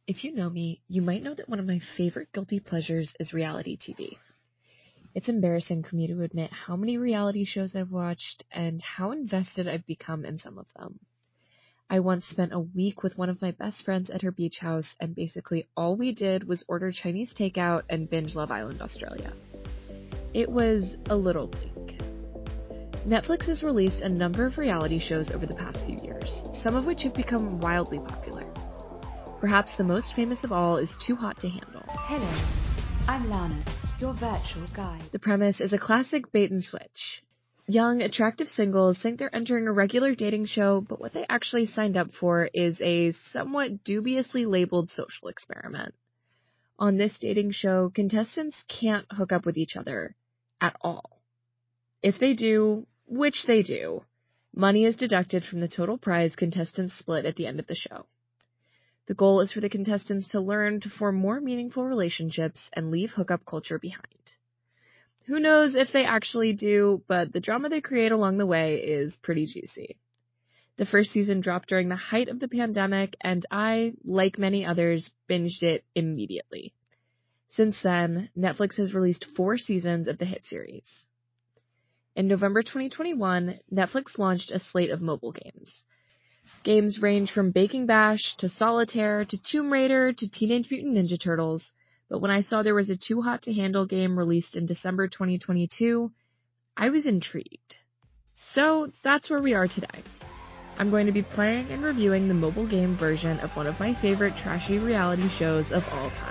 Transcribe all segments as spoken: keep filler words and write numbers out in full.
If you know me, you might know that one of my favorite guilty pleasures is reality T V. It's embarrassing for me to admit how many reality shows I've watched and how invested I've become in some of them. I once spent a week with one of my best friends at her beach house, and basically all we did was order Chinese takeout and binge Love Island Australia. It was a little bleak. Netflix has released a number of reality shows over the past few years, some of which have become wildly popular. Perhaps the most famous of all is Too Hot to Handle. Hello, I'm Lana, your virtual guide. The premise is a classic bait and switch. Young, attractive singles think they're entering a regular dating show, but what they actually signed up for is a somewhat dubiously labeled social experiment. On this dating show, contestants can't hook up with each other at all. If they do, which they do, money is deducted from the total prize contestants split at the end of the show. The goal is for the contestants to learn to form more meaningful relationships and leave hookup culture behind. Who knows if they actually do, but the drama they create along the way is pretty juicy. The first season dropped during the height of the pandemic, and I, like many others, binged it immediately. Since then, Netflix has released four seasons of the hit series. In November twenty twenty-one, Netflix launched a slate of mobile games. Games range from Baking Bash to Solitaire to Tomb Raider to Teenage Mutant Ninja Turtles, but when I saw there was a Too Hot to Handle game released in December twenty twenty-two, I was intrigued. So that's where we are today. I'm going to be playing and reviewing the mobile game version of one of my favorite trashy reality shows of all time.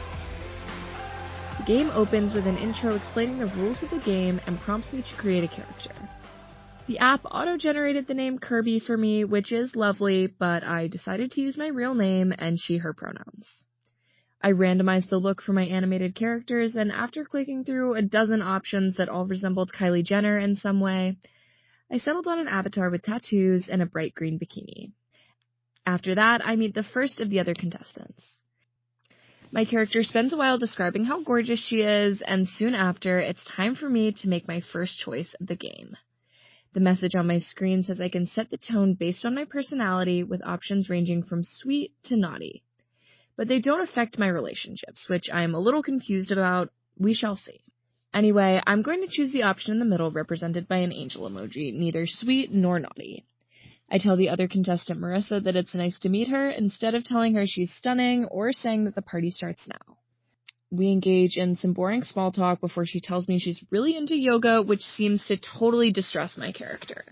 The game opens with an intro explaining the rules of the game and prompts me to create a character. The app auto-generated the name Kirby for me, which is lovely, but I decided to use my real name and she/her pronouns. I randomized the look for my animated characters, and after clicking through a dozen options that all resembled Kylie Jenner in some way, I settled on an avatar with tattoos and a bright green bikini. After that, I meet the first of the other contestants. My character spends a while describing how gorgeous she is, and soon after, it's time for me to make my first choice of the game. The message on my screen says I can set the tone based on my personality with options ranging from sweet to naughty. But they don't affect my relationships, which I'm a little confused about. We shall see. Anyway, I'm going to choose the option in the middle represented by an angel emoji, neither sweet nor naughty. I tell the other contestant, Marissa, that it's nice to meet her instead of telling her she's stunning or saying that the party starts now. We engage in some boring small talk before she tells me she's really into yoga, which seems to totally distress my character.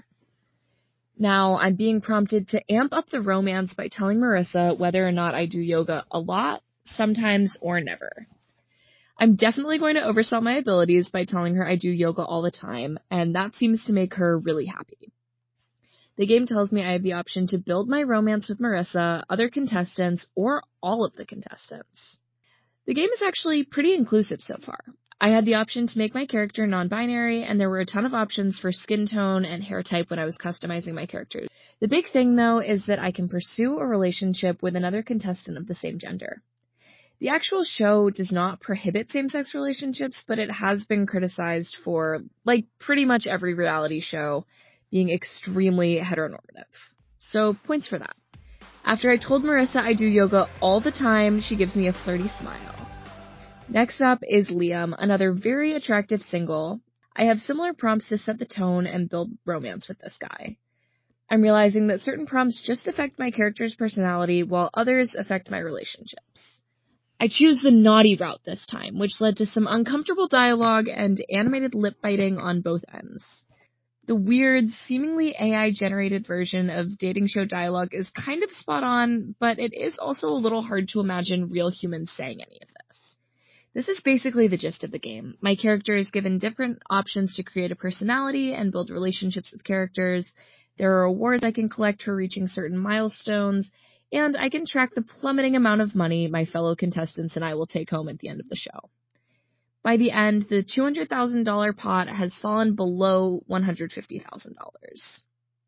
Now, I'm being prompted to amp up the romance by telling Marissa whether or not I do yoga a lot, sometimes, or never. I'm definitely going to oversell my abilities by telling her I do yoga all the time, and that seems to make her really happy. The game tells me I have the option to build my romance with Marissa, other contestants, or all of the contestants. The game is actually pretty inclusive so far. I had the option to make my character non-binary, and there were a ton of options for skin tone and hair type when I was customizing my character. The big thing, though, is that I can pursue a relationship with another contestant of the same gender. The actual show does not prohibit same-sex relationships, but it has been criticized for, like pretty much every reality show, being extremely heteronormative. So, points for that. After I told Marissa I do yoga all the time, she gives me a flirty smile. Next up is Liam, another very attractive single. I have similar prompts to set the tone and build romance with this guy. I'm realizing that certain prompts just affect my character's personality, while others affect my relationships. I choose the naughty route this time, which led to some uncomfortable dialogue and animated lip-biting on both ends. The weird, seemingly A I-generated version of dating show dialogue is kind of spot on, but it is also a little hard to imagine real humans saying any of this. This is basically the gist of the game. My character is given different options to create a personality and build relationships with characters. There are awards I can collect for reaching certain milestones, and I can track the plummeting amount of money my fellow contestants and I will take home at the end of the show. By the end, the two hundred thousand dollars pot has fallen below one hundred fifty thousand dollars.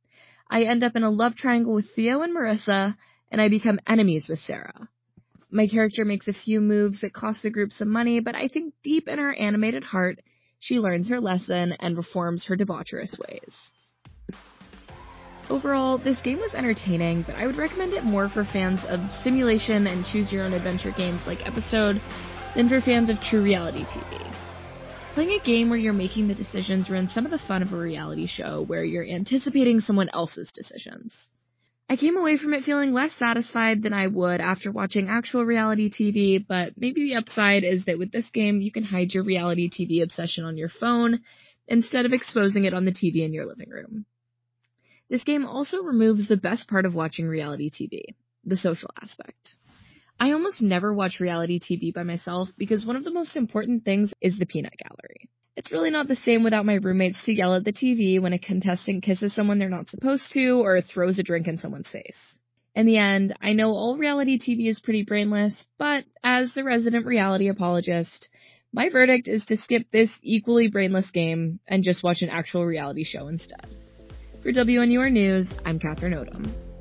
I end up in a love triangle with Theo and Marissa, and I become enemies with Sarah. My character makes a few moves that cost the group some money, but I think deep in her animated heart, she learns her lesson and reforms her debaucherous ways. Overall, this game was entertaining, but I would recommend it more for fans of simulation and choose-your-own-adventure games like Episode than for fans of true reality T V. Playing a game where you're making the decisions ruins some of the fun of a reality show where you're anticipating someone else's decisions. I came away from it feeling less satisfied than I would after watching actual reality T V, but maybe the upside is that with this game you can hide your reality T V obsession on your phone instead of exposing it on the T V in your living room. This game also removes the best part of watching reality T V, the social aspect. I almost never watch reality T V by myself because one of the most important things is the peanut gallery. It's really not the same without my roommates to yell at the T V when a contestant kisses someone they're not supposed to or throws a drink in someone's face. In the end, I know all reality T V is pretty brainless, but as the resident reality apologist, my verdict is to skip this equally brainless game and just watch an actual reality show instead. For W N U R News, I'm Catherine Odom.